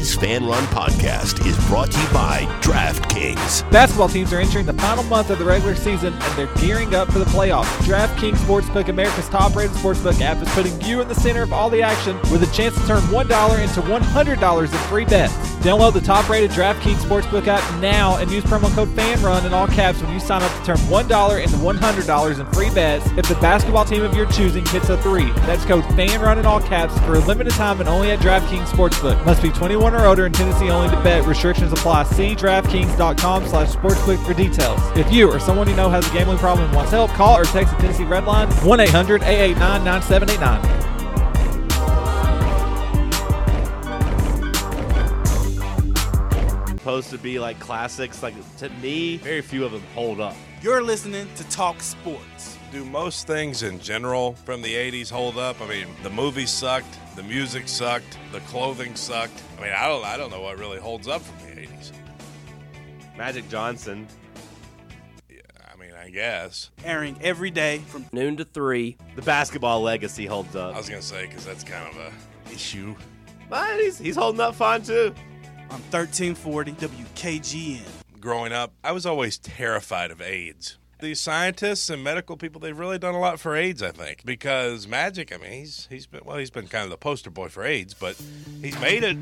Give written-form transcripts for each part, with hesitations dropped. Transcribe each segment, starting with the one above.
Today's Fan Run podcast is brought to you by DraftKings. Basketball teams are entering the final month of the regular season, and they're gearing up for the playoffs. DraftKings Sportsbook, America's top-rated sportsbook app, is putting you in the center of all the action with a chance to turn $1 into $100 in free bets. Download the top-rated DraftKings Sportsbook app now and use promo code FANRUN in all caps when you sign up to turn $1 into $100 in free bets if the basketball team of your choosing hits a three. That's code FANRUN in all caps for a limited time and only at DraftKings Sportsbook. Must be 21 or older and Tennessee only to bet. Restrictions apply. See DraftKings.com/sportsbook for details. If you or someone you know has a gambling problem and wants help, call or text the Tennessee Red Line 1-800-889-9789. Supposed to be like classics, like to me, very few of them hold up. You're listening to Talk Sports. Do most things in general from the 80s hold up? I mean, the movies sucked, the music sucked, the clothing sucked. I mean, I don't know what really holds up from the 80s. Magic Johnson. Yeah, I mean, I guess. Airing every day from noon to 3. The basketball legacy holds up. I was going to say, because that's kind of a issue. But he's holding up fine, too. on 1340 WKGN. Growing up, I was always terrified of AIDS. These scientists and medical people, they've really done a lot for AIDS, I think. Because Magic, I mean, he's been kind of the poster boy for AIDS, but he's made it.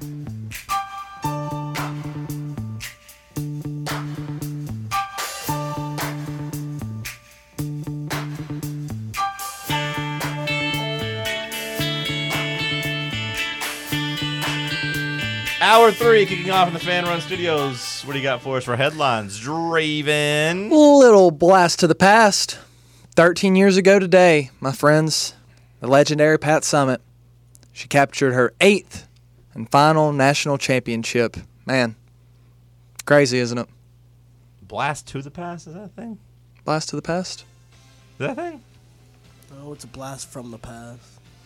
Hour 3 kicking off in the Fan Run Studios. What do you got for us for headlines, Draven? Little blast to the past. 13 years ago today, my friends, the legendary Pat Summitt. She captured her 8th and final national championship. Man, crazy, isn't it? Blast to the past? Is that a thing? Blast to the past? Is that a thing? Oh, it's a blast from the past.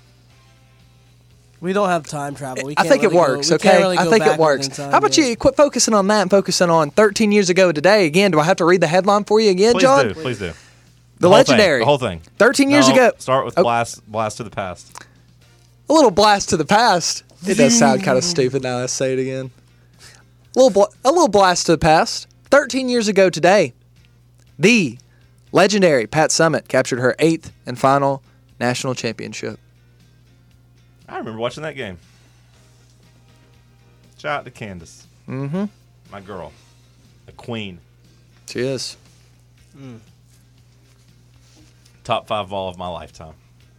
We don't have time travel. We I think really it works, okay? I think it works. How about you quit focusing on that and focusing on 13 years ago today? Again, do I have to read the headline for you again, John? Please do. The legendary. The whole thing. 13 years ago. Start with blast to the past. A little blast to the past. It does sound kind of stupid now. Let's say it again. A little blast to the past. 13 years ago today, the legendary Pat Summitt captured her 8th and final national championship. I remember watching that game. Shout out to Candace. Mm-hmm. My girl. The queen. She is. Top 5 ball of my lifetime.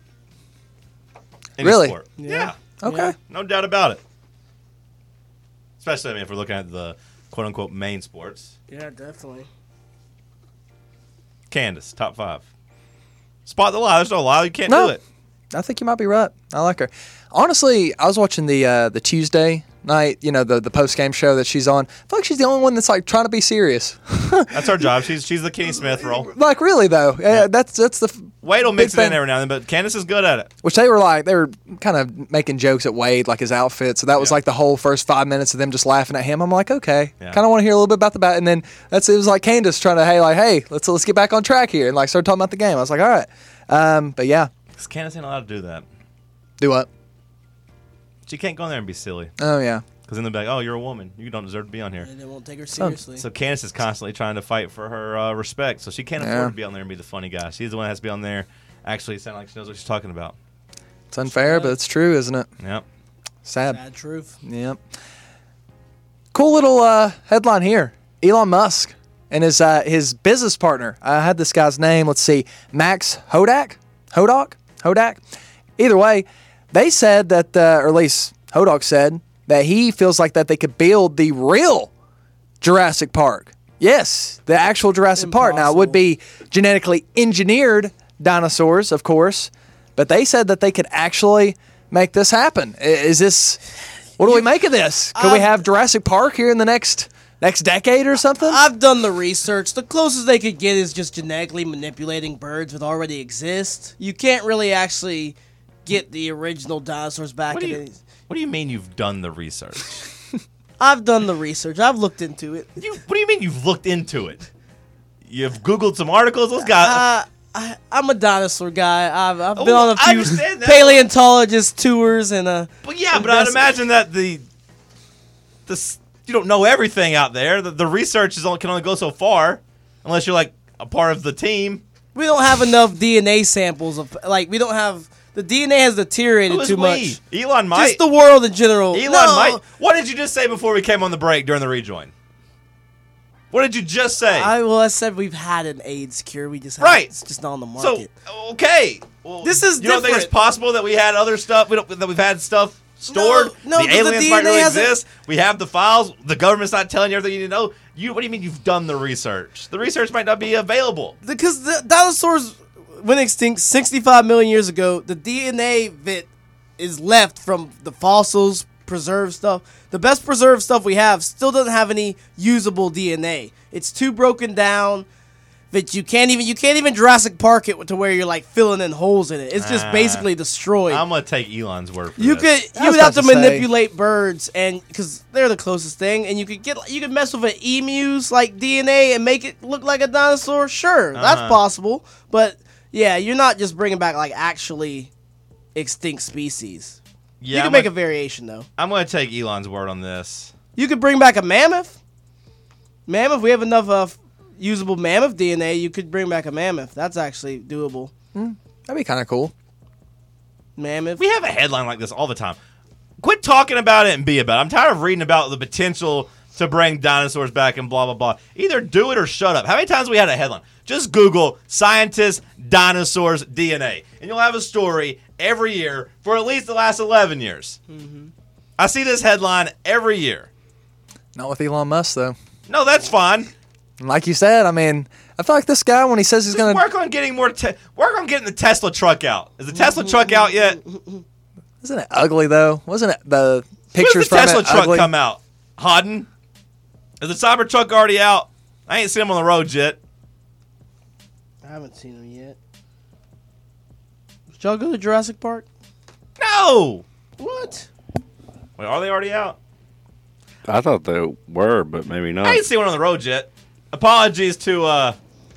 Any Really? sport. Yeah. Okay. Yeah. No doubt about it. Especially, I mean, if we're looking at the quote-unquote main sports. Yeah, definitely. Candace, top 5. Spot the lie. There's no lie. You can't No. do it. I think you might be right. I like her. Honestly, I was watching the Tuesday night, the post-game show that she's on. I feel like she's the only one that's like trying to be serious. That's our job. She's the Kenny Smith role. Like really though. Yeah. That's the Wade will mix big it in thing. every now and then, but Candace is good at it. Which they were kind of making jokes at Wade, like his outfit. So that was like the whole first 5 minutes of them just laughing at him. I'm like, okay, Yeah. kind of want to hear a little bit about the bat. And then it was like Candace trying to, hey, let's get back on track here, and like start talking about the game. I was like, all right, but yeah, Because Candace ain't allowed to do that. do what? She can't go in there and be silly. Oh yeah, Because then they'll be like, oh, you're a woman. You don't deserve to be on here. And they won't take her seriously. So Candace is constantly trying to fight for her respect. So she can't afford to be on there and be the funny guy. She's the one that has to be on there actually sound like she knows what she's talking about. it's unfair, but it's true, isn't it? Yep. Sad. Sad truth. Yep. Cool little headline here. Elon Musk and his business partner. I had this guy's name. Let's see, Max Hodak. Either way, they said that, or at least Hodak said that he feels like that they could build the real Jurassic Park. Yes, the actual Jurassic Park. Now, it would be genetically engineered dinosaurs, of course, but they said that they could actually make this happen. Is this? What do we make of this? Could we have Jurassic Park here in the next decade or something? I've done the research. The closest they could get is just genetically manipulating birds that already exist. You can't really actually get the original dinosaurs back. What do you mean you've done the research? I've done the research. I've looked into it. What do you mean you've looked into it? You've Googled some articles? Let's go. I'm a dinosaur guy. I've been on a I few understand that. paleontologist tours and But I'd imagine that the you don't know everything out there. The research can only go so far, unless you're like a part of the team. We don't have enough DNA samples of we don't have the DNA has deteriorated Who is too we? much. Elon might. Just the world in general. Elon No. might. What did you just say before we came on the break during the rejoin? What did you just say? I said we've had an AIDS cure. We just Right. It's just not on the market. So okay, well, This is you don't think it's different. possible that we had other stuff? That we've had stuff stored. No, the but the aliens might DNA really hasn't- exist. We have the files. The government's not telling you everything you need to know. What do you mean you've done the research? The research might not be available. Because the dinosaurs went extinct 65 million years ago. The DNA that is left from the fossils, preserved stuff, the best preserved stuff we have still doesn't have any usable DNA. It's too broken down that you can't even Jurassic Park it to where you're like filling in holes in it. It's just basically destroyed. I'm gonna take Elon's word for You this. would have tough to to say. manipulate birds, and because they're the closest thing, and you could mess with an emu's like DNA and make it look like a dinosaur. Sure, that's possible, but yeah, you're not just bringing back like actually extinct species. Yeah, You can make a variation though. I'm gonna take Elon's word on this. You could bring back a mammoth. Mammoth, we have enough usable mammoth DNA. You could bring back a mammoth. That's actually doable. That'd be kind of cool. Mammoth. We have a headline like this all the time. Quit talking about it and be about it. I'm tired of reading about the potential to bring dinosaurs back and blah, blah, blah. Either do it or shut up. How many times have we had a headline? Just Google scientists, dinosaurs, DNA. And you'll have a story every year for at least the last 11 years. Mm-hmm. I see this headline every year. Not with Elon Musk, though. No, that's fine. And like you said, I mean, I feel like this guy, when he says he's Just going to... work on getting work on getting the Tesla truck out. Is the Tesla truck out yet? Isn't it ugly, though? Wasn't it the When pictures does the from Tesla it truck ugly? come out? Hodden? Is the Cybertruck already out? I ain't seen him on the road yet. I haven't seen them yet. Did y'all go to Jurassic Park? No! What? Wait, are they already out? I thought they were, but maybe not. I ain't seen one on the road yet. Apologies to,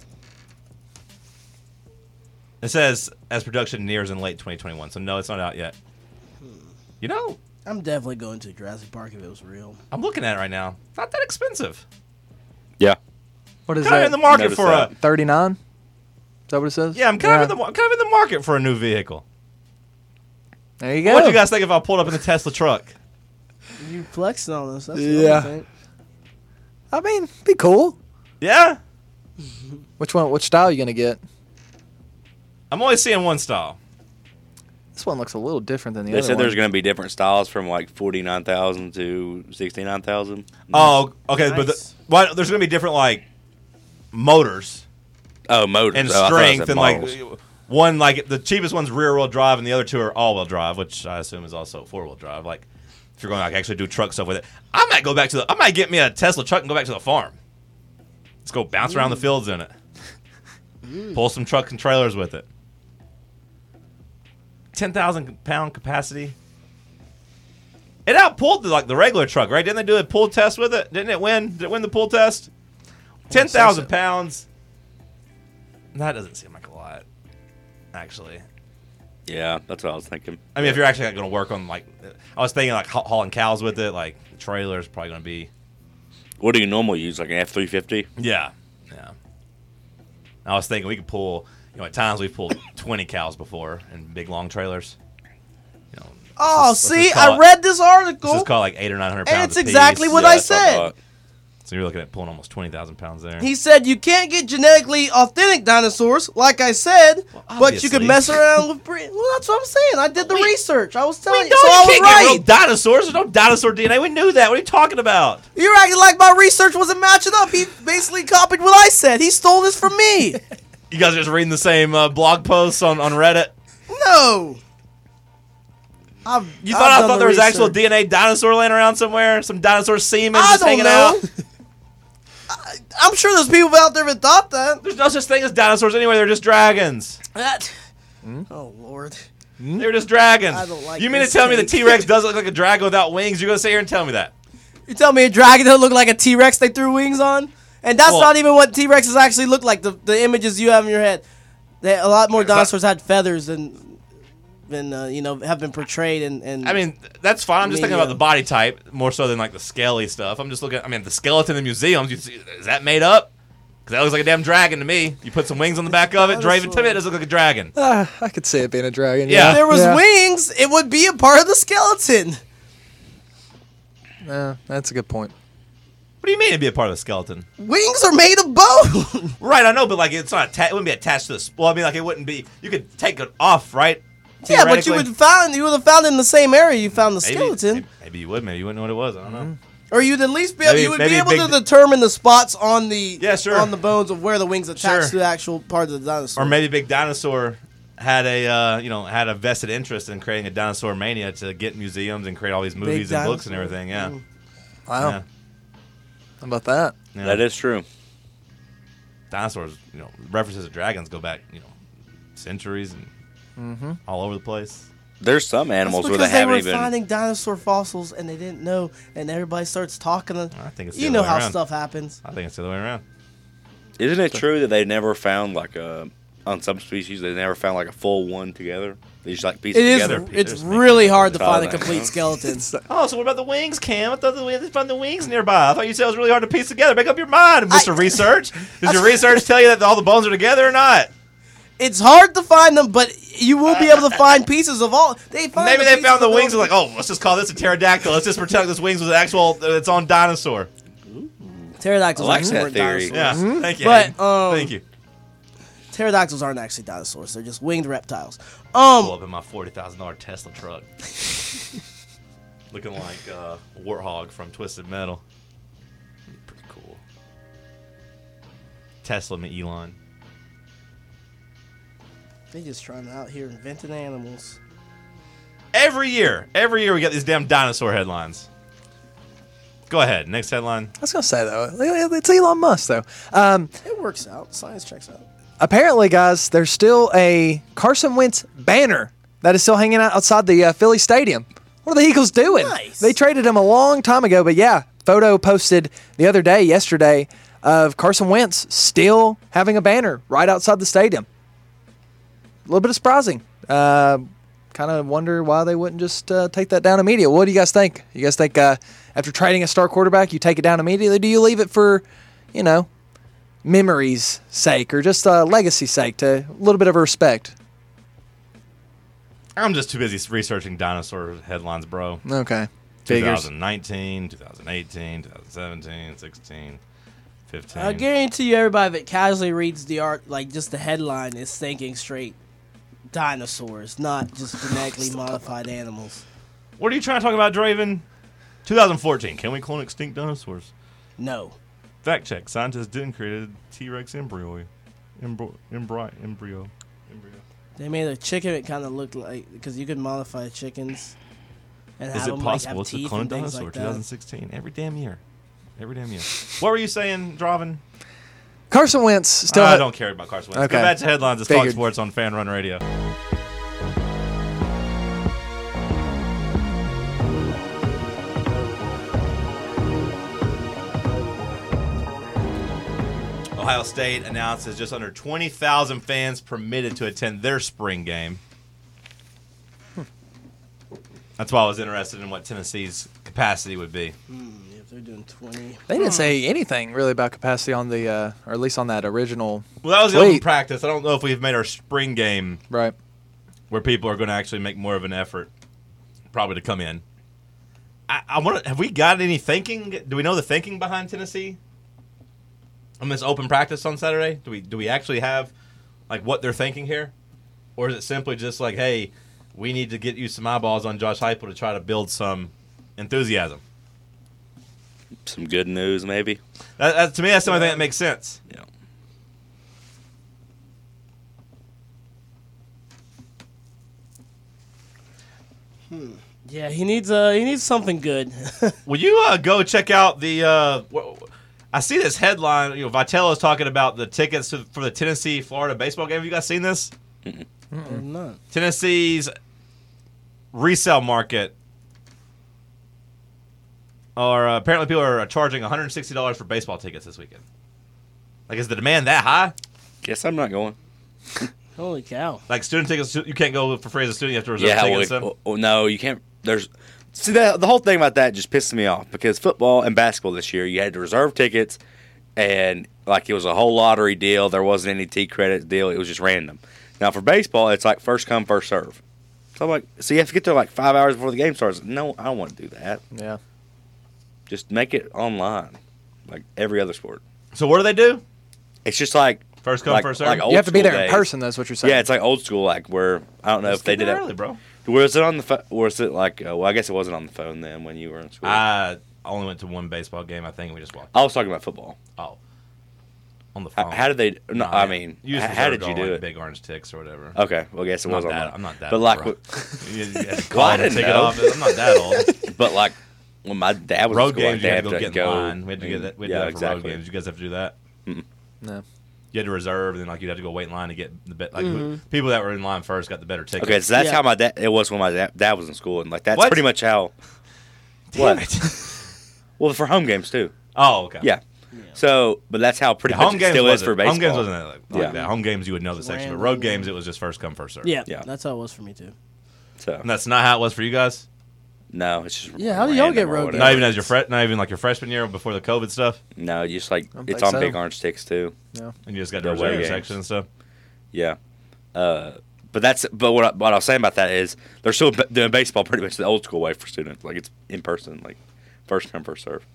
it says, as production nears in late 2021, so no, it's not out yet. You know, I'm definitely going to Jurassic Park if it was real. I'm looking at it right now. It's not that expensive. Yeah. What is Kind of that? in the market Notice for that. 39? Is that what it says? I'm kind of in the market for a new vehicle. There you go. What do you guys think if I pulled up in the Tesla truck? You flexing on us. That's Yeah. the only thing. I mean, be cool. Yeah? Which style are you going to get? I'm only seeing one style. This one looks a little different than the They other said one. there's going to be different styles from like 49,000 to 69,000. Oh, okay, but Nice. there's going to be different, like, motors Oh, motors. and Oh, I thought it strength, said and, like, models. one, like, the cheapest one's rear-wheel drive, and the other two are all-wheel drive, which I assume is also four-wheel drive. Like, if you're going to like, actually do truck stuff with it. I might get me a Tesla truck and go back to the farm. Let's go bounce around the fields in it. Pull some trucks and trailers with it. 10,000-pound capacity. It outpulled the regular truck, right? Didn't they do a pull test with it? Didn't it win? Did it win the pull test? 10,000 pounds. That doesn't seem like a lot, actually. Yeah, that's what I was thinking. I mean, if you're actually going to work on, like, I was thinking, like, hauling cows with it, like, the trailer's probably going to be. What do you normally use, like an F-350? Yeah. I was thinking we could pull, at times we've pulled 20 cows before in big, long trailers. Oh, let's see, just call I it- read this article. This is called like 800 or 900 pounds And it's apiece. exactly what Yeah, I that's what said. thought. So you're looking at pulling almost 20,000 pounds there. He said you can't get genetically authentic dinosaurs, like I said, but you could obviously. mess around with breed. Well, that's what I'm saying. I did the research. I was telling you. No, So I you was can't get real right. dinosaurs. There's no dinosaur DNA. We knew that. What are you talking about? You're acting like my research wasn't matching up. He basically copied what I said. He stole this from me. You guys are just reading the same blog posts on Reddit? No. You thought there was actual DNA dinosaur laying around somewhere? Some dinosaur semen I just don't hanging know. out? I'm sure there's people out there that thought that. There's no such thing as dinosaurs anyway. They're just dragons. Oh, Lord. They're just dragons. I don't like You mean to this tell me the take. T-Rex does look like a dragon without wings? You're going to sit here and tell me that? You tell me a dragon doesn't look like a T-Rex they threw wings on? And that's Well- not even what T-Rexes actually look like, the images you have in your head. A lot more dinosaurs had feathers than have been portrayed and I mean, that's fine. I'm just thinking media. about the body type more so than like the scaly stuff. I'm just looking. I mean, the skeleton in museums. Is that made up? Because that looks like a damn dragon to me. You put some wings on the back of it. Draven to me, it doesn't look like a dragon. I could see it being a dragon. Yeah. if there was Yeah. wings, it would be a part of the skeleton. That's a good point. What do you mean it'd be a part of the skeleton? Wings are made of bone. Right, I know, but like it's not. It wouldn't be attached to the. Well, I mean, like it wouldn't be. You could take it off, right? Yeah, but you would have found it in the same area you found the Maybe, skeleton. maybe you would. Maybe you wouldn't know what it was. I don't know. Or you'd at least be Maybe- you would be maybe able big- to determine the spots on the sure. the bones of where the wings attach Sure. to the actual part of the dinosaur. Or maybe Big Dinosaur had a vested interest in creating a dinosaur mania to get museums and create all these movies and books and Dinosaur. everything. Yeah. Wow. Yeah. How about that? Yeah. That is true. Dinosaurs, references to dragons go back, centuries and all over the place. There's some That's animals where because they they haven't were even. finding dinosaur fossils and they didn't know, and everybody starts talking. I think it's the You other know way how around. stuff happens. I think it's the other way around. Isn't it true that they never found on some species they never found like a full one together? They just like piece It it is. together. It's There's really hard to Oh, find a man. complete skeleton. Oh, so what about the wings, Cam? I thought they found the wings nearby. I thought you said it was really hard to piece together. Make up your mind, Mr. Research. Does your research tell you that all the bones are together or not? It's hard to find them, but you will be able to find pieces of all. Maybe they found the wings and like, oh, let's just call this a pterodactyl. Let's just pretend this wings was an actual, its own dinosaur. Pterodactyls I like actually that weren't theory. dinosaurs. Yeah, thank you. But, Hayden. Thank you. Pterodactyls aren't actually dinosaurs. They're just winged reptiles. Pull up in my $40,000 Tesla truck. Looking like Warthog from Twisted Metal. Pretty cool. Tesla and Elon. They just trying out here inventing animals. Every year we get these damn dinosaur headlines. Go ahead, next headline. I was gonna say though, it's Elon Musk though. It works out. Science checks out. Apparently, guys, there's still a Carson Wentz banner that is still hanging out outside the Philly Stadium. What are the Eagles doing? Nice. They traded him a long time ago, but yeah, photo posted yesterday, of Carson Wentz still having a banner right outside the stadium. A little bit of surprising. Kind of wonder why they wouldn't just take that down immediately. What do you guys think? You guys think after trading a star quarterback, you take it down immediately? Do you leave it for, memory's sake or just legacy's sake, to a little bit of respect? I'm just too busy researching dinosaur headlines, bro. Okay. Figures. 2019, 2018, 2017, 16, 15. I guarantee you, everybody that casually reads the art, like just the headline, is thinking straight dinosaurs, not just genetically modified animals. What are you trying to talk about, Draven? 2014. Can we clone extinct dinosaurs? No. Fact check. Scientists didn't create a T-Rex embryo. They made a chicken that kind of looked like, because you could modify chickens and Is have it them possible? like, It's have a teeth cloned and things dinosaur. like that. 2016. Every damn year. What were you saying, Draven? Carson Wentz still. I don't care about Carson Wentz. Okay. Go back to headlines. It's Talk Figured. Sports on Fan Run Radio. Ohio State announces just under 20,000 fans permitted to attend their spring game. That's why I was interested in what Tennessee's capacity would be. If they're doing 20. They didn't say anything really about capacity on the, or at least on that original. Well, that was the open tweet. practice. I don't know if we've made our spring game Right. where people are going to actually make more of an effort, probably to come in. I want to. Have we got any thinking? Do we know the thinking behind Tennessee on this open practice on Saturday? Do we actually have like what they're thinking here, or is it simply just like, hey, we need to get you some eyeballs on Josh Heupel to try to build some enthusiasm? Some good news, maybe. To me, that's the only thing that makes sense. Yeah. Yeah, he needs something good. Will you go check out the? I see this headline. Vitello is talking about the tickets for the Tennessee-Florida baseball game. Have you guys seen this? I'm not. Tennessee's resale market, or apparently people are charging $160 for baseball tickets this weekend. Like, is the demand that high? Guess I'm not going. Holy cow. Like student tickets, you can't go for free as a student. You have to reserve Yeah, tickets. and stuff? no, you can't. See that the whole thing about that just pisses me off because football and basketball this year you had to reserve tickets, and like it was a whole lottery deal. There wasn't any T credit deal. It was just random. Now for baseball, it's like first come first serve. So I'm like, so you have to get there like 5 hours before the game starts. No, I don't want to do that. Yeah. Just make it online, like every other sport. So what do they do? It's just like First come, like, first serve? like old You have to be school there in days. person. That's what you're saying. Yeah, it's like old school, like where I don't know Let's if they get did there it. early, bro. Was it on the phone? Was it like? Well, I guess it wasn't on the phone then when you were in school. I only went to one baseball game, I think, and we just walked. I was talking about football. Oh. On the phone. How did they? No, I mean, you just how reserved did you on, do like, it? Big Orange Ticks or whatever. Okay, well, I guess it was online. I'm not that But old, like, bro. You had to Well, call I the didn't ticket know. office. I'm not that old. but like when my dad was in Road school, games, like, you they had have to go get in line. We had to get that. We had to do that for exactly. road games. You guys have to do that. No. You had to reserve, and then like you'd have to go wait in line to get the bet. Like people that were in line first got the better ticket. Okay, so that's Yeah. how my dad. It was when my dad was in school, and like that's What? pretty much how. Damn what? it. Well, for home games too. Oh, okay. Yeah. So, but that's how pretty Yeah, much home it games still is wasn't. for baseball. Home games wasn't like Yeah. that. Home games you would know the section, but road games it was just first come first serve. Yeah, Yeah. that's how it was for me too. So And that's not how it was for you guys. no, it's just Yeah, how do y'all random get or road whatever. Not even as not even like your freshman year before the COVID stuff, No, just like don't it's think on so. Big Orange Ticks too. and you just got to The away reserve your games. section and stuff. Yeah. But what I was saying about that is they're still doing baseball pretty much the old school way for students. Like it's in person, like first come first serve.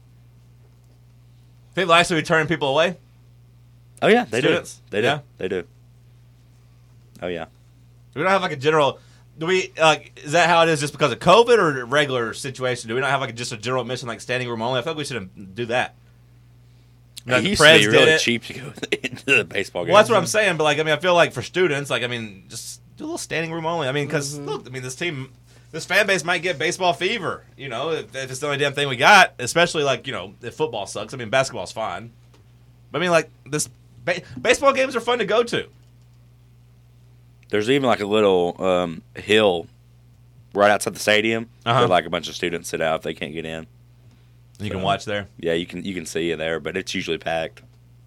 People actually turning people away. Oh yeah, they Students? do. They do. Yeah? They do. Oh yeah. We don't have like a general. Do we like? Is that how it is? Just because of COVID or a regular situation? Do we not have like just a general admission like standing room only? I feel like we should do that. It used to be really cheap to go into the baseball game. Well, that's what I'm saying. But like, I mean, I feel like for students, like, I mean, just do a little standing room only. I mean, because look, I mean, this fan base might get baseball fever. You know, if it's the only damn thing we got. Especially like, you know, if football sucks. I mean, basketball's fine. But I mean, like this baseball games are fun to go to. There's even like a little hill right outside the stadium where like a bunch of students sit out if they can't get in. You can watch there. Yeah, you can see you there, but it's usually packed.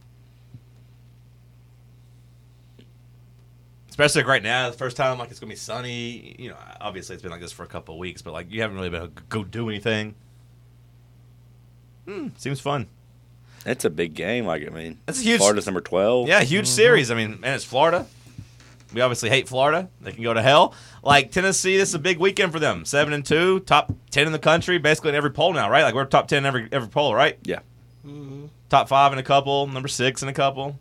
Especially like right now, the first time, like it's gonna be sunny. You know, obviously it's been like this for a couple of weeks, but like you haven't really been able to go do anything. Seems fun. It's a big game. Like I mean, That's a huge. Florida's number 12. Yeah, huge series. I mean, man, it's Florida. We obviously hate Florida. They can go to hell. Like Tennessee, this is a big weekend for them. 7-2, top 10 in the country, basically in every poll now, right? Like we're top 10 in every poll, right? Yeah. Top 5 in a couple, number 6 in a couple.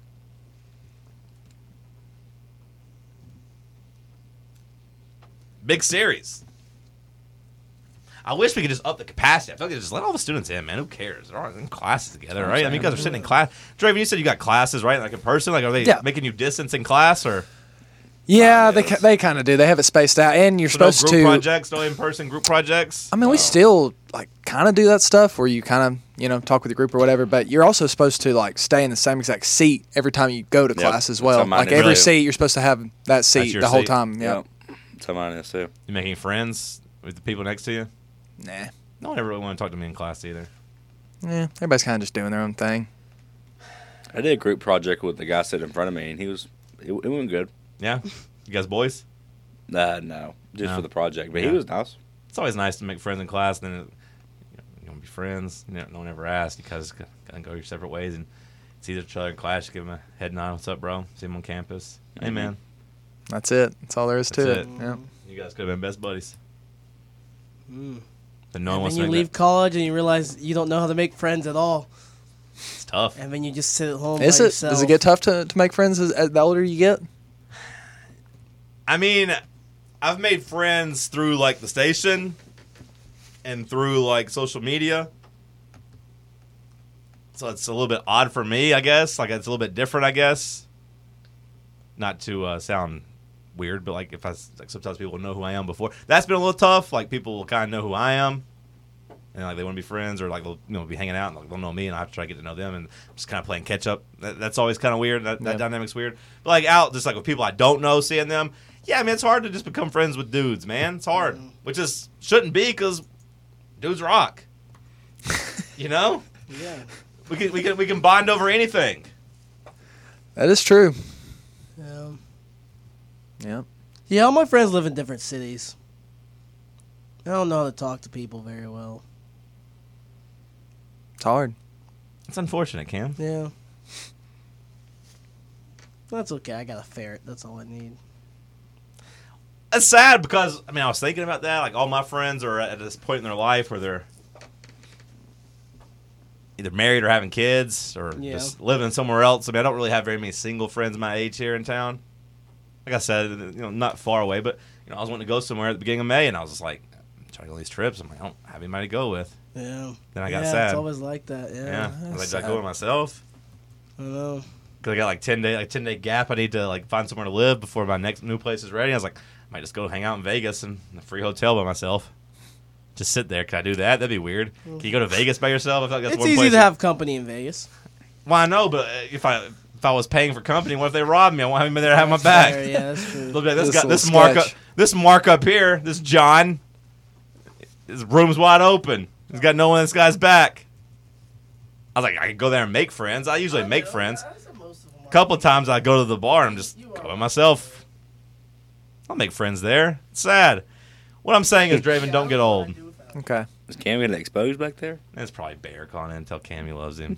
Big series. I wish we could just up the capacity. I feel like just let all the students in, man. Who cares? They're all in classes together, right? I mean, you guys are sitting in class. Draven, you said you got classes, right? Like in person? Like, are they Yeah. making you distance in class or Yeah, yes. they kind of do. They have it spaced out, and you're so no supposed group to. projects, no in-person group projects? I mean, we still like kind of do that stuff where you kind of talk with your group or whatever. But you're also supposed to like stay in the same exact seat every time you go to Yep. class as That's well. how mine Like is. every Really? seat, you're supposed to have that seat your the whole seat? time. Yeah. That's how mine is too. You making friends with the people next to you? Nah. No one ever really want to talk to me in class either. Yeah. Everybody's kind of just doing their own thing. I did a group project with the guy sitting in front of me, and it went good. Yeah? You guys boys? No, just No. for the project, but Yeah. he was nice. It's always nice to make friends in class, and then you want to be friends. You know, no one ever asked. You guys kind of go your separate ways and see each other in class. Give them a head nod. What's up, bro? See them on campus. Hey, man. That's it. That's all there is to That's it. it. Yeah. You guys could have been best buddies. But no one And wants then to you make leave college and you realize you don't know how to make friends at all. It's tough. And then you just sit at home Is by it? yourself. Does it get tough to make friends as the older you get? I mean, I've made friends through like the station and through like social media. So it's a little bit odd for me, I guess. Like it's a little bit different, I guess. Not to sound weird, but like if sometimes people know who I am before. That's been a little tough. Like people will kind of know who I am, and like they want to be friends or like they'll be hanging out and like, they'll know me, and I have to try to get to know them and just kind of playing catch up. That's always kind of weird. That dynamic's weird. But like out just like with people I don't know, seeing them. Yeah, I mean it's hard to just become friends with dudes, man. It's hard, which is shouldn't be because dudes rock. You know, Yeah. we can bond over anything. That is true. Yeah. Yep. Yeah, all my friends live in different cities. I don't know how to talk to people very well. It's hard. It's unfortunate, Cam. Yeah. That's okay. I got a ferret. That's all I need. It's sad because, I mean, I was thinking about that. Like, all my friends are at this point in their life where they're either married or having kids or just living somewhere else. I mean, I don't really have very many single friends my age here in town. Like I said, not far away, but, I was wanting to go somewhere at the beginning of May, and I was just like, I'm trying to go on these trips. I'm like, I don't have anybody to go with. Yeah. Then I got sad. It's always like that. Yeah. I was like, did I go with myself? I know. Because I got like 10-day gap. I need to like find somewhere to live before my next new place is ready. I was like, I might just go hang out in Vegas in a free hotel by myself. Just sit there. Can I do that? That'd be weird. Can you go to Vegas by yourself? I feel like that's It's one easy place to have company in Vegas. Well, I know, but if I was paying for company, what if they robbed me? I want anybody there to have my back. Fair, yeah, that's true. Look at This this mark up here. This John. His room's wide open. He's got no one in this guy's back. I was like, I could go there and make friends. I usually make friends. A couple of times I go to the bar and I'm just go by myself. I'll make friends there. It's sad. What I'm saying is, Draven, don't get old. Okay. Is Cam getting exposed back there? It's probably Bear calling in and tell Cam he loves him.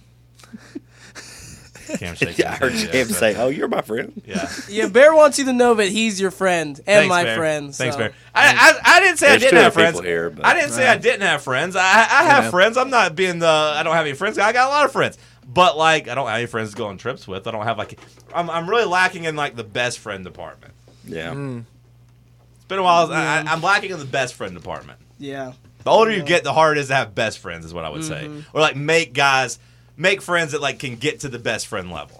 Cam shaking Yeah, I heard his head, Cam yeah, say, "Oh, you're my friend." Yeah. Yeah, Bear wants you to know that he's your friend and Thanks, my Bear. friend. Thanks, so. Bear. I didn't say There's I didn't two have friends. people here, but- I didn't say I didn't have friends. I have friends. I'm not being I don't have any friends. I got a lot of friends. But, like, I don't have any friends to go on trips with. I don't have, like... I'm really lacking in, like, the best friend department. Yeah. It's been a while. I'm lacking in the best friend department. Yeah. The older you get, the harder it is to have best friends, is what I would say. Or, like, make friends that, like, can get to the best friend level.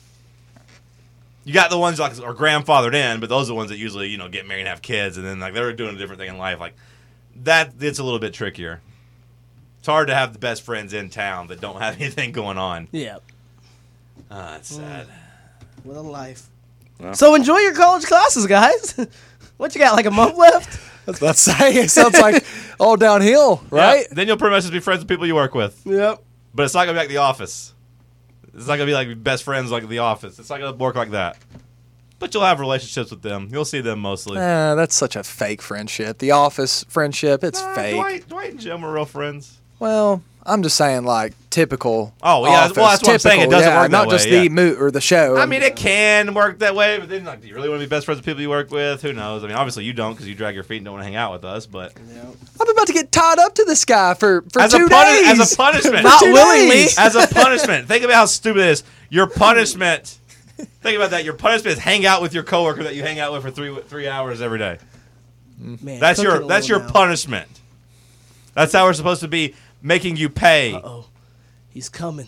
You got the ones, like, are grandfathered in, but those are the ones that usually, get married and have kids, and then, like, they're doing a different thing in life. Like, it's a little bit trickier. It's hard to have the best friends in town that don't have anything going on. Yeah. It's sad. What a life. Well. So enjoy your college classes, guys. What you got, like a month left? That's what I'm saying. It sounds like all downhill, right? Yeah, then you'll pretty much just be friends with people you work with. Yep. But it's not going to be like The Office. It's not going to be like best friends like The Office. It's not going to work like that. But you'll have relationships with them. You'll see them mostly. That's such a fake friendship. The Office friendship, it's fake. Dwight and Jim are real friends. Well, I'm just saying, like, typical. Oh, yeah. Office, well, that's what I'm saying. It typical, doesn't work that not way. just yeah. the moot or the show. I mean, it can work that way, but then, like, do you really want to be best friends with people you work with? Who knows? I mean, obviously you don't because you drag your feet and don't want to hang out with us, but... I'm about to get tied up to this guy for as 2 days. As a punishment. Not 2 willingly. days. As a punishment. Think about how stupid it is. Your punishment... Think about that. Your punishment is hang out with your coworker that you hang out with for three hours every day. Man, That's cooking your a little now. punishment. That's how we're supposed to be making you pay. Uh-oh. He's coming.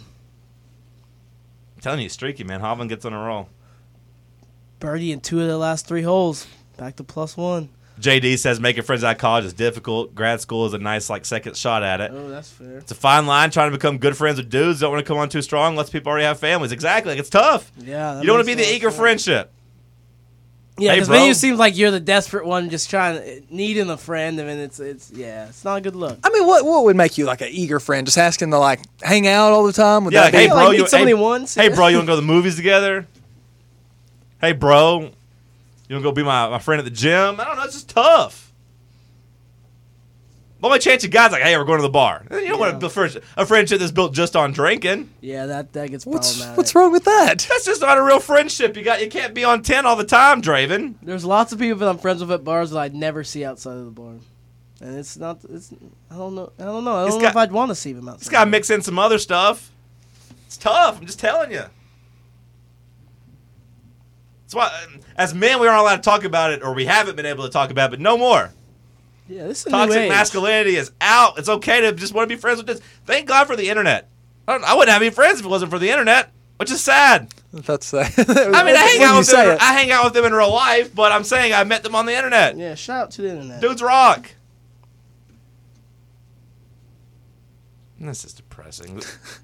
I'm telling you, streaky, man. Hovland gets on a roll. Birdie in 2 of the last 3 holes. Back to +1. JD says making friends out of college is difficult. Grad school is a nice, like, second shot at it. Oh, that's fair. It's a fine line trying to become good friends with dudes. Don't want to come on too strong. Lets people already have families. Exactly. Like, it's tough. Yeah. You don't want to be the eager friendship. Yeah, Hey, because bro. then you seem like you're the desperate one, just needing a friend, and then it's not a good look. I mean, what would make you like an eager friend? Just asking to like hang out all the time? Would Yeah, that like, be- hey, bro, meet you somebody once. Hey, bro, you want to go to the movies together? Hey, bro, you want to go be my friend at the gym? I don't know. It's just tough. The only chance you got is like, hey, we're going to the bar. You don't want to build a friendship that's built just on drinking. Yeah, that gets What's problematic. wrong with that? That's just not a real friendship. You can't be on 10 all the time, Draven. There's lots of people that I'm friends with at bars that I'd never see outside of the bar, and it's not. I don't know. I don't know if I'd want to see them outside. It's got to mix in some other stuff. It's tough. I'm just telling you. That's why, as men, we aren't allowed to talk about it, or we haven't been able to talk about it, but no more. Yeah, this is a new Toxic age. masculinity is out. It's okay to just want to be friends with this. Thank God for the internet. I wouldn't have any friends if it wasn't for the internet, which is sad. That's I mean, I hang out with them in real life, but I'm saying I met them on the internet. Yeah, shout out to the internet. Dudes rock. This is depressing.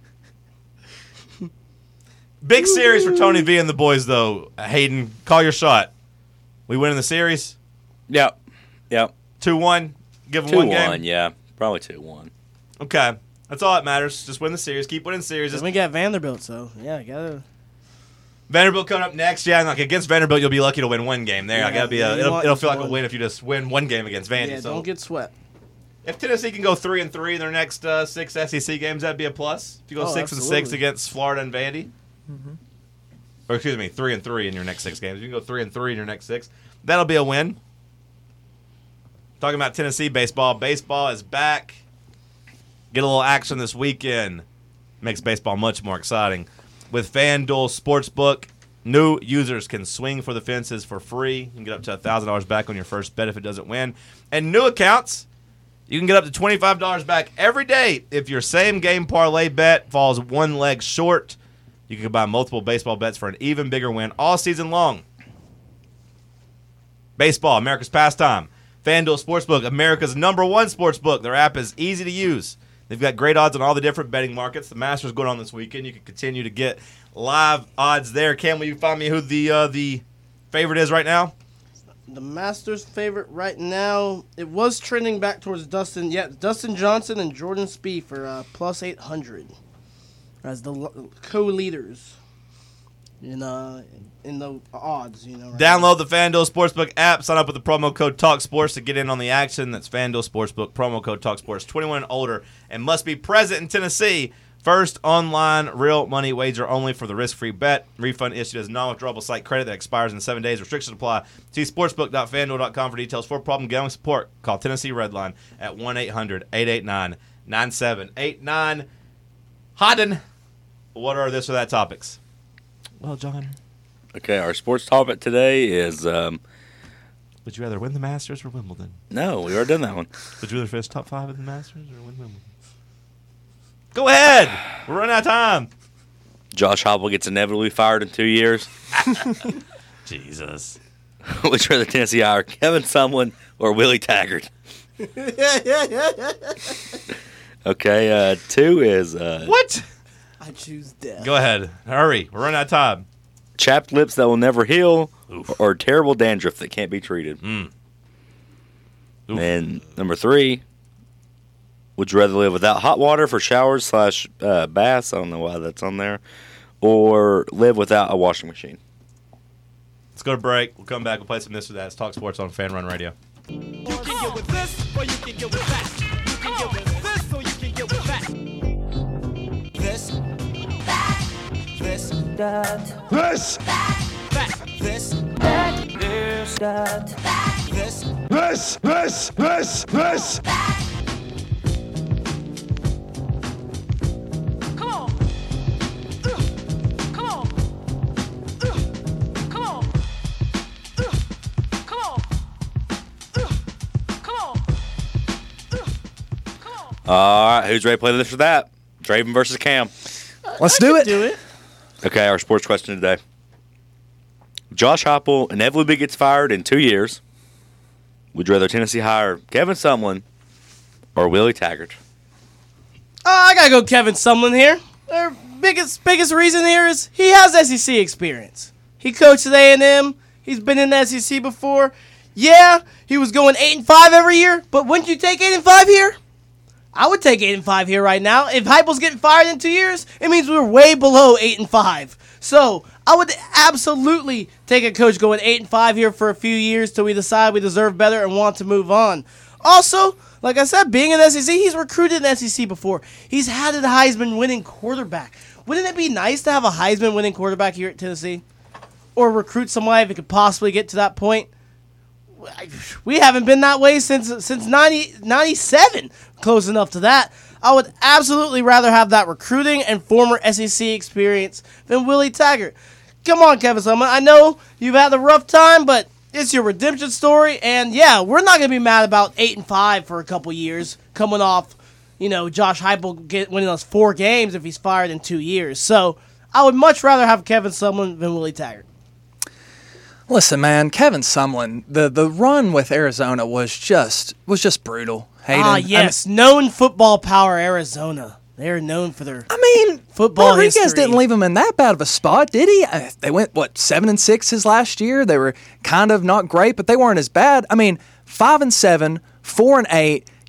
Big series for Tony V and the boys, though. Hayden, call your shot. We win in the series? Yep. 2-1? Give them one 2-1, game? yeah. Probably 2-1. Okay. That's all that matters. Just win the series. Keep winning series. Then we got Vanderbilt, so yeah, gotta. Vanderbilt coming up next. Yeah, like against Vanderbilt, you'll be lucky to win one game there. Yeah, It'll feel like a win if you just win one game against Vandy. Yeah, so don't get swept. if Tennessee can go 3-3 in their next 6 SEC games, that'd be a plus. If you go 6-6 absolutely. against Florida and Vandy, or excuse me, 3-3 in your next 6 games. If you can go 3-3 in your next 6, that'll be a win. Talking about Tennessee baseball. Baseball is back. Get a little action this weekend. Makes baseball much more exciting. With FanDuel Sportsbook, new users can swing for the fences for free. You can get up to $1,000 back on your first bet if it doesn't win. And new accounts, you can get up to $25 back every day if your same game parlay bet falls one leg short. You can combine multiple baseball bets for an even bigger win all season long. Baseball, America's pastime. FanDuel Sportsbook, America's #1 sportsbook. Their app is easy to use. They've got great odds on all the different betting markets. The Masters going on this weekend. You can continue to get live odds there. Cam, will you find me who the favorite is right now? The Masters favorite right now, it was trending back towards Dustin. Yeah, Dustin Johnson and Jordan Spieth for plus 800 as the co-leaders in the odds. Right Download the FanDuel Sportsbook app. Sign up with the promo code TalkSports to get in on the action. That's FanDuel Sportsbook, promo code TalkSports. 21 and older and must be present in Tennessee. First online real money wager only for the risk-free bet. Refund issued as non-withdrawable site credit that expires in 7 days. Restrictions apply. See sportsbook.fanduel.com for details. For problem gambling support, call Tennessee Redline at 1-800-889-9789. Hodden, what are this or that topics? Well, John. Okay, our sports topic today is Would you rather win the Masters or Wimbledon? no, we already done that one. Would you rather finish top 5 in the Masters or win Wimbledon? Go ahead. We're running out of time. Josh Heupel gets inevitably fired in 2 years. Jesus. Would you rather Tennessee hire Kevin Sumlin or Willie Taggart? Okay, 2 is What? I choose death. Go ahead. Hurry. We're running out of time. chapped lips that will never heal, or terrible dandruff that can't be treated. Oof. And number 3, would you rather live without hot water for showers / baths? I don't know why that's on there. Or live without a washing machine? Let's go to break. We'll come back. We'll play some this or that. It's Talk Sports on Fan Run Radio. You can get with this, or you can get with that. You can get with this, or you can get with that. This, that, this, that, this, that, this, that, this, that, this, that. Come on. Come on. Come on. Come on. Come on. Come on. All right, who's ready to play this or that? Draven versus Cam. Let's do it. Do it. Okay, our sports question today. Josh Heupel inevitably gets fired in 2 years. Would you rather Tennessee hire Kevin Sumlin or Willie Taggart? I gotta go Kevin Sumlin here. Their biggest reason here is he has SEC experience. He coached at A&M. He's been in the SEC before. Yeah, he was going 8-5 every year, but wouldn't you take 8-5 here? I would take 8-5 here right now. If Heupel's getting fired in 2 years, it means we're way below 8-5. So I would absolutely take a coach going 8-5 here for a few years till we decide we deserve better and want to move on. Also, like I said, being in SEC, he's recruited in SEC before. He's had a Heisman-winning quarterback. Wouldn't it be nice to have a Heisman-winning quarterback here at Tennessee? Or recruit somebody if it could possibly get to that point? We haven't been that way since 97. Close enough to that. I would absolutely rather have that recruiting and former SEC experience than Willie Taggart. Come on, Kevin Sumlin. I know you've had a rough time, but it's your redemption story. And, yeah, we're not going to be mad about 8-5 for a couple years coming off, Josh Heupel winning us 4 games if he's fired in 2 years. So I would much rather have Kevin Sumlin than Willie Taggart. Listen, man, Kevin Sumlin, the run with Arizona was just brutal. Hayden. Yes, known football power Arizona. They're known for their football Rodriguez history. didn't leave him in that bad of a spot, did he? They went 7-6 his last year. They were kind of not great, but they weren't as bad. 5-7, 4-8.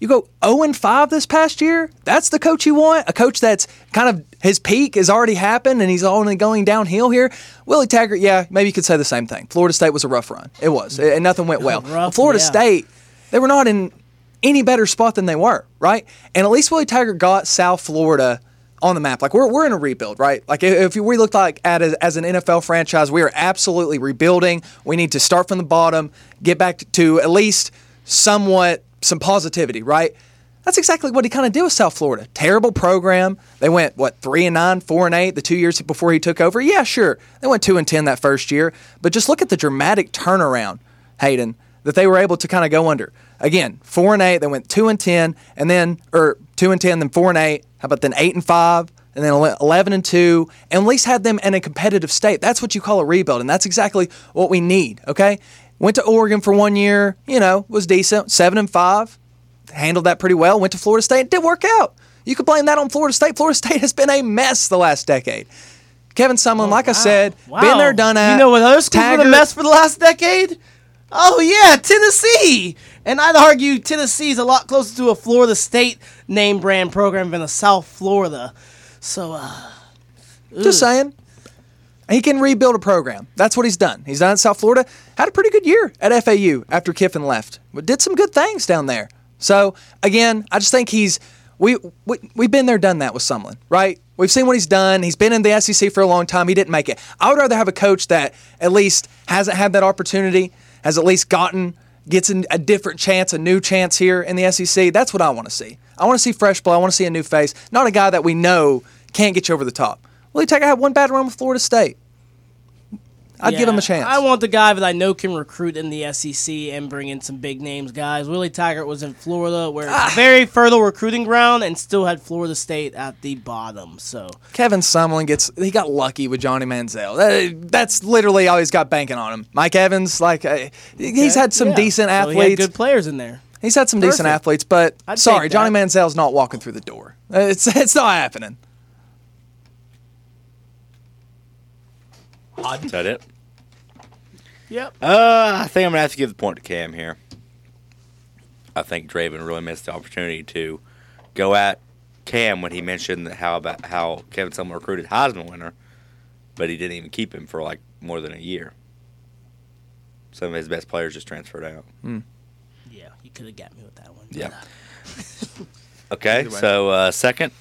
You go 0-5 this past year? That's the coach you want? A coach that's kind of his peak has already happened and he's only going downhill here? Willie Taggart, yeah, maybe you could say the same thing. Florida State was a rough run. It was. And nothing went well. Florida State, they were not in any better spot than they were, right? And at least Willie Taggart got South Florida on the map. Like, we're in a rebuild, right? Like, if we look like at it as an NFL franchise, we are absolutely rebuilding. We need to start from the bottom, get back to at least somewhat some positivity, right? That's exactly what he kind of did with South Florida. Terrible program. They went, 3-9, 4-8 the 2 years before he took over? Yeah, sure. They went 2-10 that first year. But just look at the dramatic turnaround, Hayden, that they were able to kind of go under. Again, 4-8, they went 2-10, and then, or 2-10, then 4-8. How about then 8-5, and then 11-2, and at least had them in a competitive state. That's what you call a rebuild, and that's exactly what we need, okay? Went to Oregon for 1 year, was decent, 7-5, handled that pretty well. Went to Florida State, it did work out. You could blame that on Florida State. Florida State has been a mess the last decade. Kevin Sumlin, I said, been there, done that. You know what other schools been a mess for the last decade? Oh, yeah, Tennessee. And I'd argue Tennessee's a lot closer to a Florida State name brand program than a South Florida. So, just saying. He can rebuild a program. That's what he's done. He's done it in South Florida. Had a pretty good year at FAU after Kiffin left. But did some good things down there. So, again, I just think we've been there, done that with Sumlin, right? We've seen what he's done. He's been in the SEC for a long time. He didn't make it. I would rather have a coach that at least hasn't had that opportunity, has at least gets a different chance, a new chance here in the SEC. That's what I want to see. I want to see fresh blood. I want to see a new face, not a guy that we know can't get you over the top. Willie Taggart had one bad run with Florida State. I'd give him a chance. I want the guy that I know can recruit in the SEC and bring in some big names, guys. Willie Taggart was in Florida, where it's a very fertile recruiting ground, and still had Florida State at the bottom. So Kevin Sumlin he got lucky with Johnny Manziel. That's literally all he's got banking on him. Mike Evans, he's had some decent athletes. So he had good players in there. He's had some decent athletes, but sorry, Johnny Manziel's not walking through the door. It's not happening. Is that it? Yep. I think I'm going to have to give the point to Cam here. I think Draven really missed the opportunity to go at Cam when he mentioned how Kevin Sumlin recruited Heisman winner, but he didn't even keep him for more than a year. Some of his best players just transferred out. Yeah, you could have got me with that one. Yeah. Okay, so second,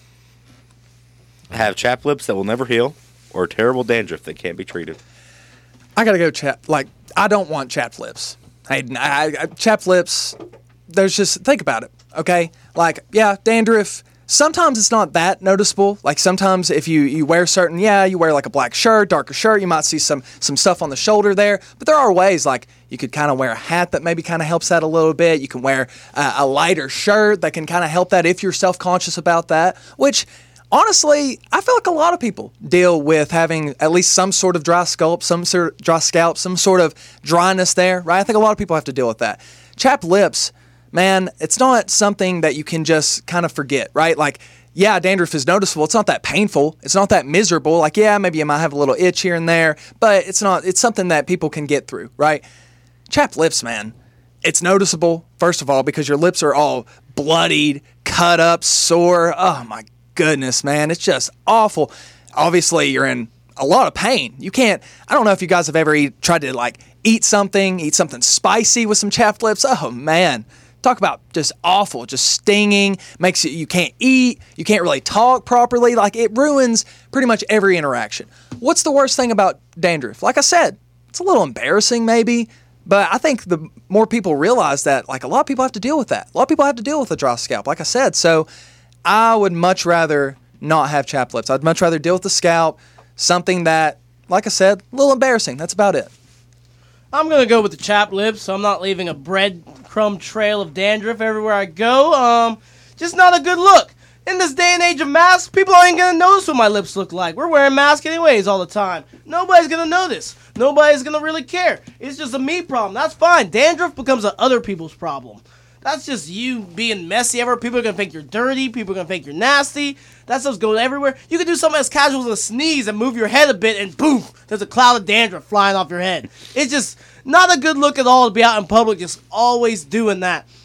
have chapped lips that will never heal, or terrible dandruff that can't be treated. I gotta go I don't want chapped lips. Chapped lips, there's just, think about it, okay? Dandruff, sometimes it's not that noticeable. Sometimes if you wear you wear a black shirt, darker shirt, you might see some stuff on the shoulder there. But there are ways, you could kind of wear a hat that maybe kind of helps that a little bit. You can wear a lighter shirt that can kind of help that if you're self-conscious about that, which honestly, I feel like a lot of people deal with having at least some sort of dry scalp, some sort of dryness there, right? I think a lot of people have to deal with that. Chapped lips, man, it's not something that you can just kind of forget, right? Dandruff is noticeable. It's not that painful. It's not that miserable. Maybe you might have a little itch here and there, but it's something that people can get through, right? Chapped lips, man, it's noticeable, first of all, because your lips are all bloodied, cut up, sore. Oh, my goodness, man, it's just awful. Obviously, you're in a lot of pain. You can't, I don't know if you guys have ever tried to eat something spicy with some chapped lips. Oh, man. Talk about just awful, just stinging, makes you can't eat, you can't really talk properly. It ruins pretty much every interaction. What's the worst thing about dandruff? Like I said, it's a little embarrassing maybe, but I think the more people realize that, a lot of people have to deal with that. A lot of people have to deal with a dry scalp, like I said. So I would much rather not have chapped lips. I'd much rather deal with the scalp, something that, like I said, a little embarrassing. That's about it. I'm going to go with the chapped lips, so I'm not leaving a breadcrumb trail of dandruff everywhere I go. Just not a good look. In this day and age of masks, people ain't going to notice what my lips look like. We're wearing masks anyways all the time. Nobody's going to notice. Nobody's going to really care. It's just a me problem. That's fine. Dandruff becomes other people's problem. That's just you being messy everywhere. People are going to think you're dirty. People are going to think you're nasty. That stuff's going everywhere. You can do something as casual as a sneeze and move your head a bit and boom, there's a cloud of dandruff flying off your head. It's just not a good look at all to be out in public just always doing that.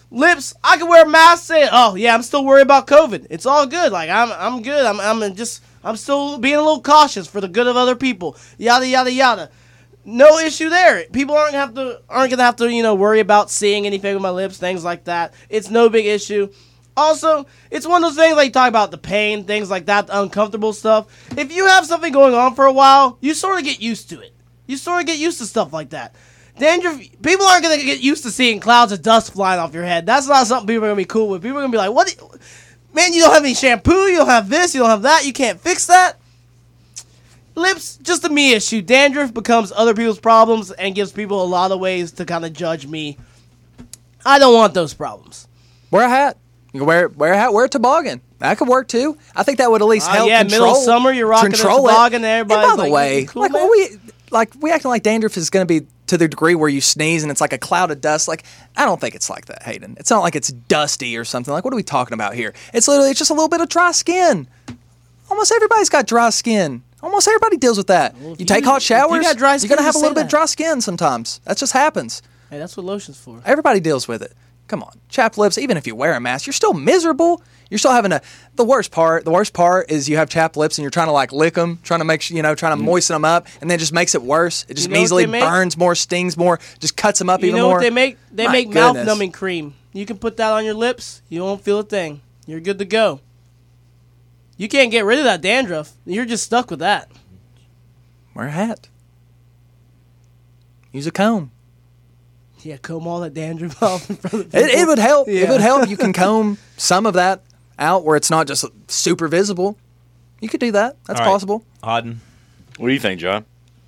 Lips, I can wear a mask. Say, oh yeah, I'm still worried about COVID. It's all good. Like I'm good. I'm still being a little cautious for the good of other people. Yada yada yada. No issue there. People aren't gonna have to worry about seeing anything with my lips, things like that. It's no big issue. Also, it's one of those things like you talk about the pain, things like that, the uncomfortable stuff. If you have something going on for a while, you sort of get used to it. You sort of get used to stuff like that. Dandruff, people aren't going to get used to seeing clouds of dust flying off your head. That's not something people are going to be cool with. People are going to be like, what? Man, you don't have any shampoo, you don't have this, you don't have that, you can't fix that. Lips, just a me issue. Dandruff becomes other people's problems and gives people a lot of ways to kind of judge me. I don't want those problems. Wear a hat. You can wear a hat, wear a toboggan. That could work too. I think that would at least help control. Middle of summer, you're rocking a toboggan. Everybody's and by the way, cool, we acting like dandruff is going to be to the degree where you sneeze and it's like a cloud of dust. Like, I don't think it's like that, Hayden. It's not like it's dusty or something. Like, what are we talking about here? It's just a little bit of dry skin. Almost everybody's got dry skin. Almost everybody deals with that. Well, you take hot showers, you're going to have a little bit of dry skin sometimes. That just happens. Hey, that's what lotion's for. Everybody deals with it. Come on, chapped lips. Even if you wear a mask, you're still miserable. You're still having the worst part. The worst part is you have chapped lips and you're trying to like lick them, trying to make trying to moisten them up, and then it just makes it worse. It just easily burns more, stings more, just cuts them up even more. You know what they make? They make mouth numbing cream. You can put that on your lips. You won't feel a thing. You're good to go. You can't get rid of that dandruff. You're just stuck with that. Wear a hat. Use a comb. Yeah, comb all that dandruff off in front of people. It would help. Yeah. It would help. You can comb some of that out where it's not just super visible. You could do that. That's possible. Auden. What do you think, John?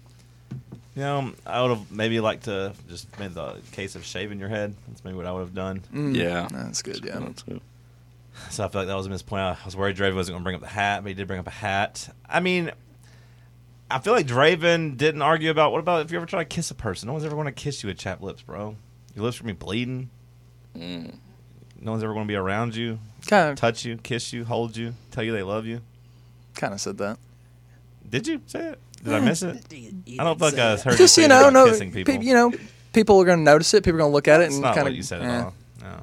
I would have maybe liked to just made the case of shaving your head. That's maybe what I would have done. Yeah. That's good, yeah. That's good. So I feel like that was a missed point. I was worried Draven wasn't going to bring up the hat, but he did bring up a hat. I mean, I feel like Draven didn't argue about, what about if you ever try to kiss a person? No one's ever going to kiss you with chapped lips, bro. Your lips are going to be bleeding. No one's ever going to be around you, touch you, kiss you, hold you, tell you they love you. Kind of said that. Did you say it? Did I miss it? I don't feel like I heard just, you say about kissing people. People are going to notice it. People are going to look at it. That's and not kind what of, you said at all. No.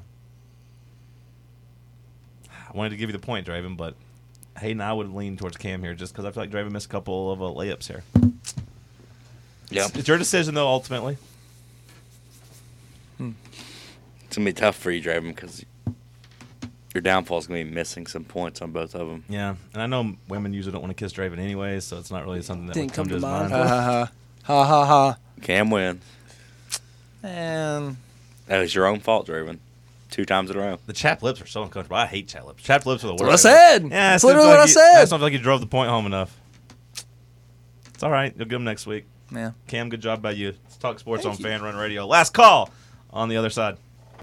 I wanted to give you the point, Draven, but Hayden, I would lean towards Cam here just because I feel like Draven missed a couple of layups here. Yeah, it's your decision though. Ultimately, it's gonna be tough for you, Draven, because your downfall is gonna be missing some points on both of them. Yeah, and I know women usually don't want to kiss Draven anyway, so it's not really something that didn't would come to his mind. Ha ha ha. Cam win. And that was your own fault, Draven. 2 times in a row. The chapped lips are so uncomfortable. I hate chapped lips. Chapped lips are the worst. That's what I said. Yeah, that's literally what I said. I just don't feel like you drove the point home enough. It's all right. You'll get them next week. Yeah. Cam, good job by you. Let's talk sports on Fan Run Radio. Last call on the other side.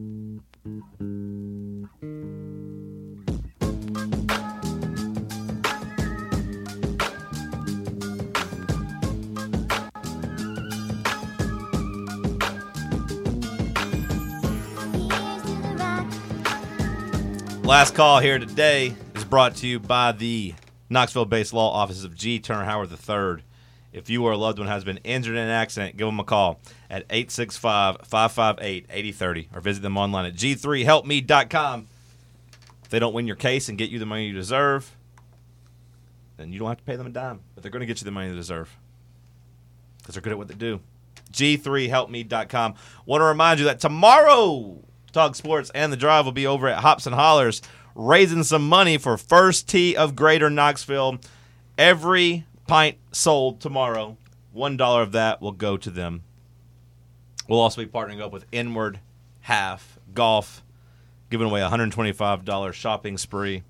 Last call here today is brought to you by the Knoxville-based law offices of G. Turner Howard III. If you or a loved one has been injured in an accident, give them a call at 865-558-8030 or visit them online at g3helpme.com. If they don't win your case and get you the money you deserve, then you don't have to pay them a dime, but they're going to get you the money they deserve because they're good at what they do. g3helpme.com. Want to remind you that tomorrow, Talk Sports and The Drive will be over at Hops and Hollers raising some money for First Tee of Greater Knoxville. Every pint sold tomorrow, $1 of that will go to them. We'll also be partnering up with Inward Half Golf, giving away a $125 shopping spree.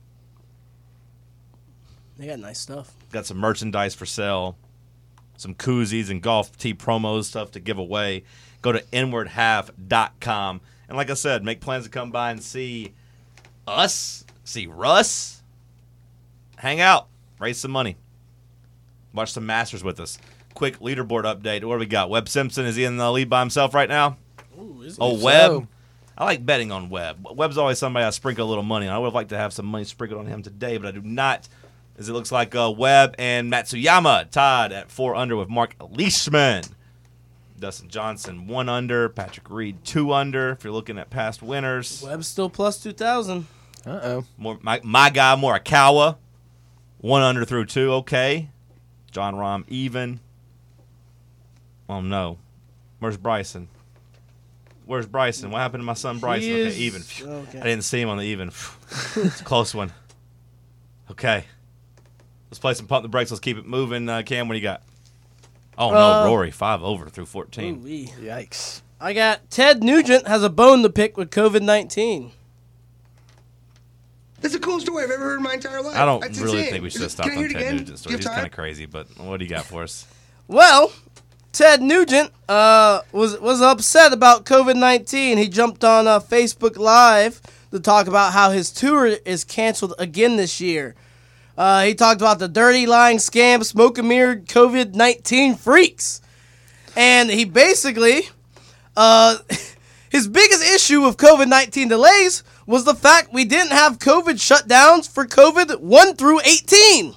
They got nice stuff. Got some merchandise for sale, some koozies and golf tee promos stuff to give away. Go to inwardhalf.com. And like I said, make plans to come by and see us, see Russ, hang out, raise some money, watch some Masters with us. Quick leaderboard update. What do we got? Webb Simpson, is he in the lead by himself right now? Webb. So. I like betting on Webb. Webb's always somebody I sprinkle a little money on. I would have liked to have some money sprinkled on him today, but I do not, as it looks like Webb and Matsuyama tied at 4 under with Mark Leishman. Dustin Johnson 1 under. Patrick Reed 2 under. If you're looking at past winners, Webb's still plus 2,000. my guy Morikawa 1 under through 2. Okay. John Rahm even. Oh no, where's Bryson? Where's Bryson? What happened to my son Bryson? He Okay, is- even. okay. I didn't see him on the even. It's a close one. Okay. Let's play some pump the brakes. Let's keep it moving. Cam, what do you got? Oh, no. Rory, 5 over through 14. Ooh-wee. Yikes. I got Ted Nugent has a bone to pick with COVID-19. That's the coolest story I've ever heard in my entire life. I don't That's really insane. think we should have stopped Can I hear on it Ted again? Nugent's Do story. you He's have kind of time? crazy, but what do you got for us? Well, Ted Nugent was upset about COVID-19. He jumped on Facebook Live to talk about how his tour is canceled again this year. He talked about the dirty, lying, scam, smoke and mirror COVID-19 freaks. And he basically, his biggest issue with COVID-19 delays was the fact we didn't have COVID shutdowns for COVID 1 through 18.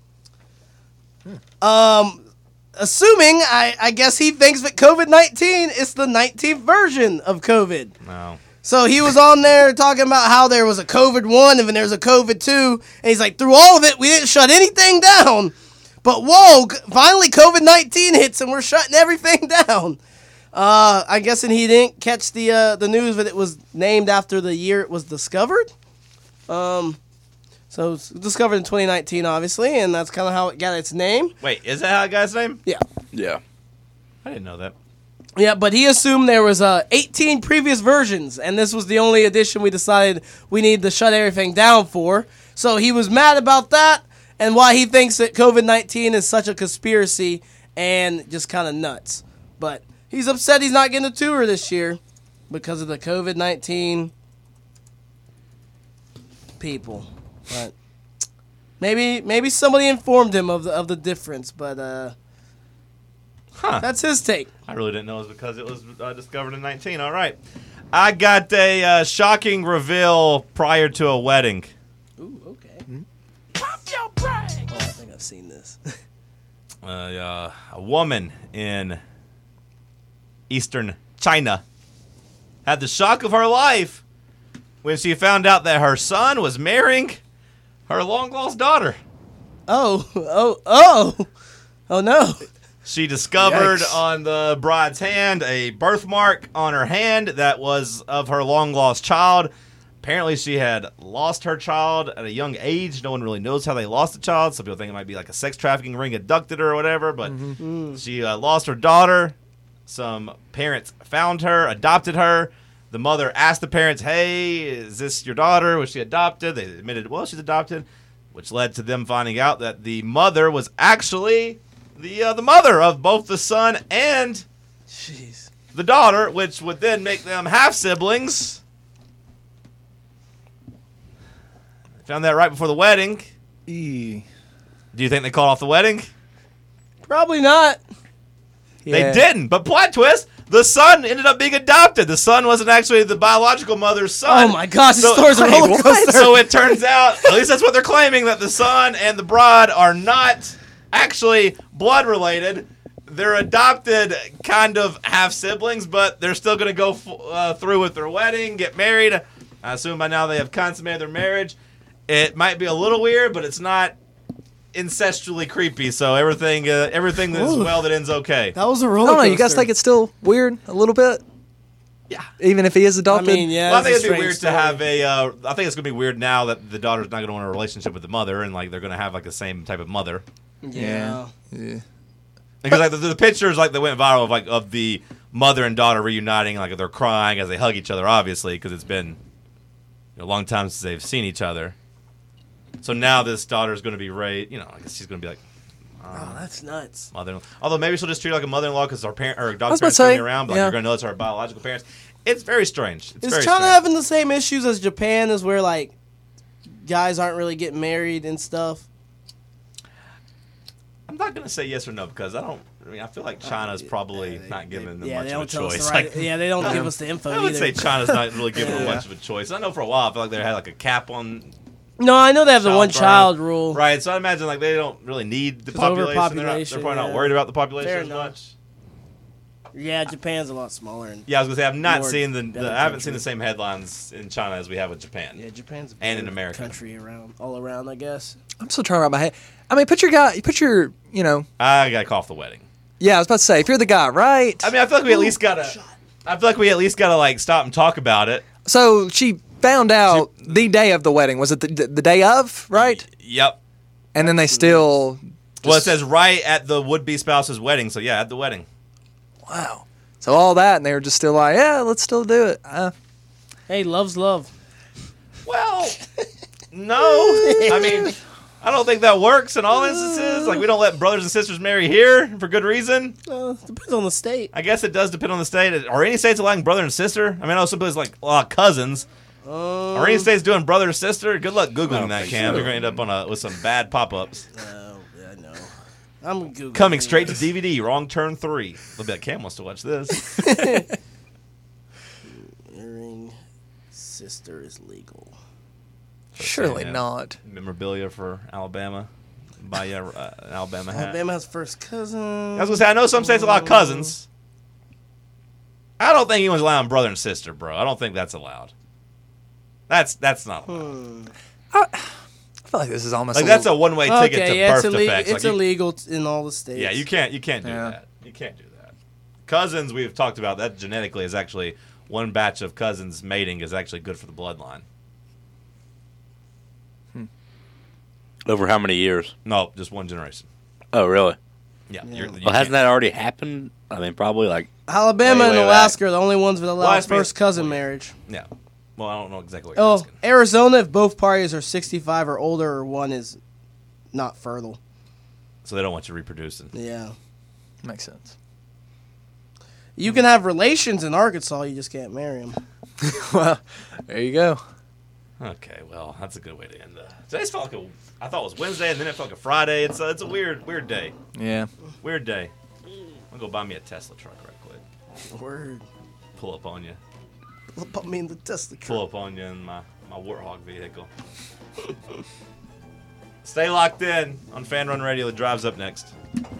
Assuming, I guess he thinks that COVID-19 is the 19th version of COVID. No. So he was on there talking about how there was a COVID 1 and then there's a COVID 2. And he's like, through all of it, we didn't shut anything down. But whoa, finally COVID-19 hits and we're shutting everything down. I'm guessing he didn't catch the news that it was named after the year it was discovered. So it's discovered in 2019, obviously, and that's kind of how it got its name. Wait, is that how the guy's name? Yeah. Yeah. I didn't know that. Yeah, but he assumed there was 18 previous versions, and this was the only edition we decided we needed to shut everything down for. So he was mad about that, and why he thinks that COVID-19 is such a conspiracy and just kind of nuts. But he's upset he's not getting a tour this year because of the COVID-19 people. But maybe somebody informed him of the difference, but that's his take. I really didn't know it was because it was discovered in 19. All right. I got a shocking reveal prior to a wedding. Ooh, okay. Pop your brag. Oh, I think I've seen this. A woman in eastern China had the shock of her life when she found out that her son was marrying her long-lost daughter. Oh no. She discovered Yikes. on the bride's hand a birthmark on her hand that was of her long-lost child. Apparently, she had lost her child at a young age. No one really knows how they lost the child. Some people think it might be like a sex trafficking ring abducted her or whatever, but she lost her daughter. Some parents found her, adopted her. The mother asked the parents, hey, is this your daughter? Was she adopted? They admitted, well, she's adopted, which led to them finding out that the mother was actually the mother of both the son and Jeez. the daughter, which would then make them half-siblings. Found that right before the wedding. Do you think they called off the wedding? Probably not. They didn't, but plot twist, the son ended up being adopted. The son wasn't actually the biological mother's son. Oh my gosh, this So- story's a Wait, roller what? coaster. So it turns out, at least that's what they're claiming, that the son and the bride are not actually blood related. They're adopted kind of half-siblings, but they're still going to go through with their wedding, get married. I assume by now they have consummated their marriage. It might be a little weird, but it's not incestually creepy, so everything is well that ends okay. That was a I roller don't know. coaster. You guys think it's still weird a little bit? Yeah. Even if he is I adopted? mean, yeah. Well, I think it's a it'd be weird strange to story. have a. I think it's gonna be weird now that the daughter's not gonna want a relationship with the mother, and like they're gonna have like the same type of mother. Yeah. Because like the pictures like that went viral of the mother and daughter reuniting, like they're crying as they hug each other, obviously, because it's been a long time since they've seen each other. So now this daughter's gonna be raised. I guess she's gonna be like Oh, that's nuts. mother-in-law. Although maybe she'll just treat her like a mother-in-law because her parent or I dog was about parents to gonna say, be around, but like, yeah. you're gonna know it's her biological parents. It's very strange. It's Is very China strange. having the same issues as Japan, is where like guys aren't really getting married and stuff? I'm not gonna say yes or no because I feel like China's probably not giving them Yeah, much they of a don't tell us choice. the right. Like, Yeah, they don't give us the info I would either. say China's not really giving them much of a choice. I know for a while I feel like they had like a cap on No, I know they have the one birth. child rule. Right, so I imagine like they don't really need the 'Cause population. They're overpopulation, probably not yeah. worried about the population Fair as enough. much. Yeah, Japan's a lot smaller. And Yeah, I was gonna say I've not more seen better I haven't seen country. the same headlines in China as we have with Japan. Yeah, Japan's a And in better America. country all around, I guess. I'm still trying to wrap my head. I mean, put your, I got to call off the wedding. yeah, I was about to say, if you're the guy, right? I mean, I feel like we at least gotta. I feel like we at least gotta like stop and talk about it. So she found out the day of the wedding. Was it the day of, right? Yep. And then they still. Well, it says right at the would-be spouse's wedding. So yeah, at the wedding. Wow. So all that, and they were just still like, yeah, let's still do it. Hey, love's love. Well, no. I mean, I don't think that works in all instances. Like, we don't let brothers and sisters marry here for good reason. Depends on the state. I guess it does depend on the state. Are any states allowing brother and sister? I mean, I know some places like a lot of cousins. Are any states doing brother or sister? Good luck Googling that, Cam. You're going to end up with some bad pop-ups. Oh, yeah, I know. I'm Googling. Coming straight to DVD, Wrong Turn 3. I'll bet Cam wants to watch this. Marrying sister is legal. Surely Yeah. not. Memorabilia for Alabama. Buy you an Alabama hat. Alabama has first cousin. I was going to say, I know some states allow cousins. I don't think anyone's allowing brother and sister, bro. I don't think that's allowed. That's not allowed. I feel like this is almost Like, a that's a little- one-way ticket Okay, to yeah, birth it's defects. It's Like, illegal in all the states. yeah, you can't do Yeah. that. You can't do that. Cousins, we've talked about that genetically is actually one batch of cousins mating is actually good for the bloodline. Over how many years? No, just one generation. Oh, really? Yeah. Well, hasn't that already happened? I mean, probably like Alabama way, and way Alaska are the only ones that allow Well, that's first because- cousin marriage. Yeah. Well, I don't know exactly what you're Oh, asking. Arizona, if both parties are 65 or older, or one is not fertile. So they don't want you reproducing. Yeah. Makes sense. You can have relations in Arkansas, you just can't marry them. Well, there you go. Okay, well, that's a good way to end the. Today's felt like I thought it was Wednesday, and then it felt like a Friday. It's a weird day. Yeah. Weird day. I'm gonna go buy me a Tesla truck right quick. Word. Pull up on you. Put me in the Tesla truck. Pull up on you in my Warthog vehicle. Stay locked in on Fan Run Radio. The drive's up next.